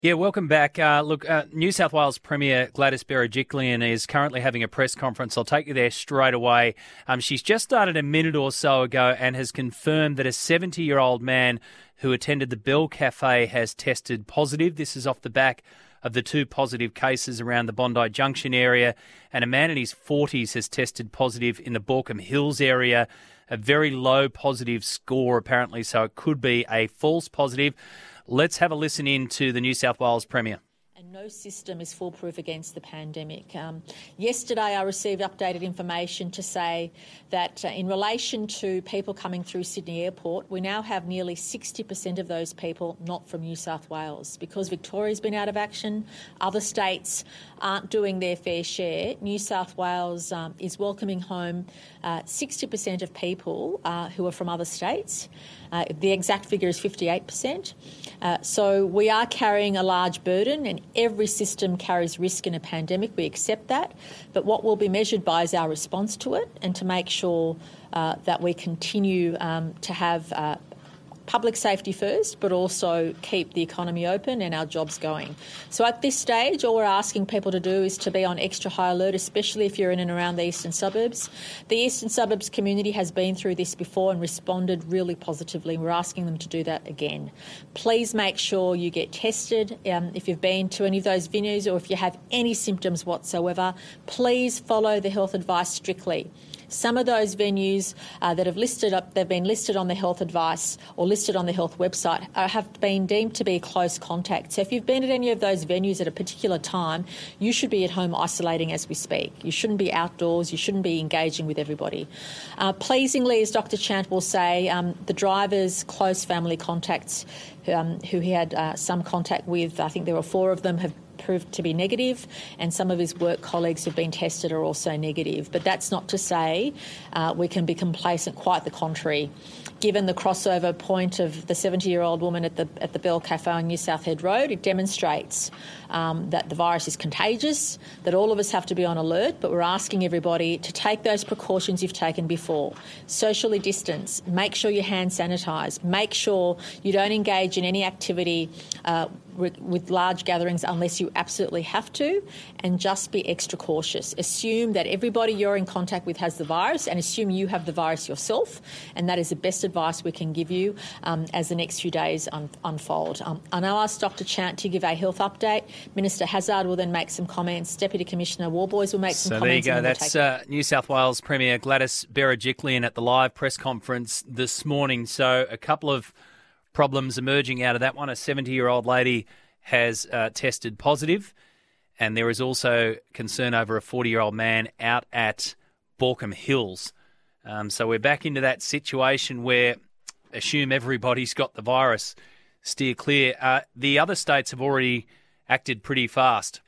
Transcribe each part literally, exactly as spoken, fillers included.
Yeah, welcome back. Uh, look, uh, New South Wales Premier Gladys Berejiklian is currently having a press conference. I'll take you there straight away. Um, she's just started a minute or so ago and has confirmed that a seventy-year-old man who attended the Bell Cafe has tested positive. This is off the back of the two positive cases around the Bondi Junction area, and a man in his forties has tested positive in the Baulkham Hills area. A very low positive score, apparently, so it could be a false positive. Let's have a listen in to the New South Wales Premier. And no system is foolproof against the pandemic. Um, yesterday I received updated information to say that uh, in relation to people coming through Sydney Airport, we now have nearly sixty percent of those people not from New South Wales. Because Victoria's been out of action, other states aren't doing their fair share. New South Wales um, is welcoming home uh, sixty percent of people uh, who are from other states. Uh, the exact figure is fifty-eight percent. Uh, so we are carrying a large burden, and every system carries risk in a pandemic. We accept that. But what will be measured by is our response to it, and to make sure uh, that we continue um, to have uh, public safety first, but also keep the economy open and our jobs going. So at this stage, all we're asking people to do is to be on extra high alert, especially if you're in and around the eastern suburbs. The eastern suburbs community has been through this before and responded really positively. We're asking them to do that again. Please make sure you get tested. Um, if you've been to any of those venues, or if you have any symptoms whatsoever, please follow the health advice strictly. Some of those venues uh, that have listed up, they've been listed on the health advice or listed on the health website, uh, have been deemed to be close contact. So if you've been at any of those venues at a particular time, you should be at home isolating as we speak. You shouldn't be outdoors. You shouldn't be engaging with everybody. Uh, pleasingly, as Doctor Chant will say, um, the driver's close family contacts um, who he had uh, some contact with, I think there were four of them, have proved to be negative, and some of his work colleagues who've been tested are also negative. But that's not to say uh, we can be complacent, quite the contrary. Given the crossover point of the seventy-year-old woman at the at the Bell Cafe on New South Head Road, it demonstrates um, that the virus is contagious, that all of us have to be on alert, but we're asking everybody to take those precautions you've taken before. Socially distance, make sure you hand sanitise, make sure you don't engage in any activity uh, with large gatherings unless you absolutely have to, and just be extra cautious. Assume that everybody you're in contact with has the virus, and assume you have the virus yourself, and that is the best advice we can give you um, as the next few days un- unfold. Um, I now ask Doctor Chant to give a health update. Minister Hazzard will then make some comments. Deputy Commissioner Warboys will make some so comments. So there you go. We'll That's uh, New South Wales Premier Gladys Berejiklian at the live press conference this morning. So a couple of problems emerging out of that one. A seventy-year-old lady has uh, tested positive, and there is also concern over a forty-year-old man out at Baulkham Hills. Um, so we're back into that situation where assume everybody's got the virus, steer clear. Uh, the other states have already acted pretty fast,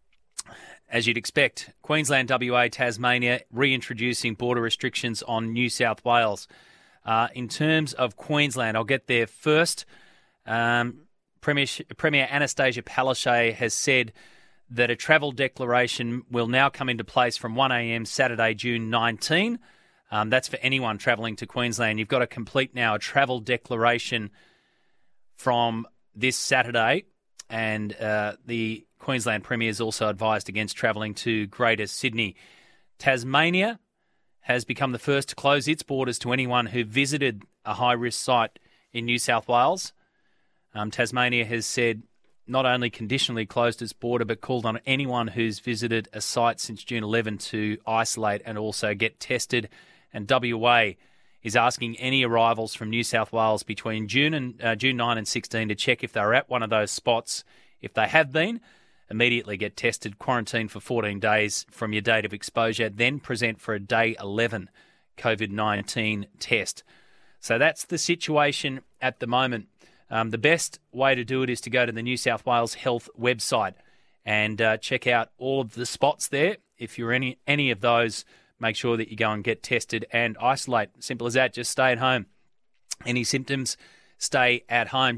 as you'd expect. Queensland, W A, Tasmania reintroducing border restrictions on New South Wales. Uh, in terms of Queensland, I'll get there first. Um, Premier, Premier Anastasia Palaszczuk has said that a travel declaration will now come into place from one a.m. Saturday, June nineteenth. Um, that's for anyone travelling to Queensland. You've got to complete now a travel declaration from this Saturday, and uh, the Queensland Premier has also advised against travelling to Greater Sydney. Tasmania has become the first to close its borders to anyone who visited a high-risk site in New South Wales. Um, Tasmania has said not only conditionally closed its border, but called on anyone who's visited a site since June eleventh to isolate and also get tested. And W A is asking any arrivals from New South Wales between June and uh, June ninth and sixteen to check if they're at one of those spots. If they have been, immediately get tested, quarantine for fourteen days from your date of exposure, then present for a day eleven COVID nineteen test. So that's the situation at the moment. Um, the best way to do it is to go to the New South Wales Health website and uh, check out all of the spots there. If you're any any of those, make sure that you go and get tested and isolate. Simple as that. Just stay at home. Any symptoms, stay at home.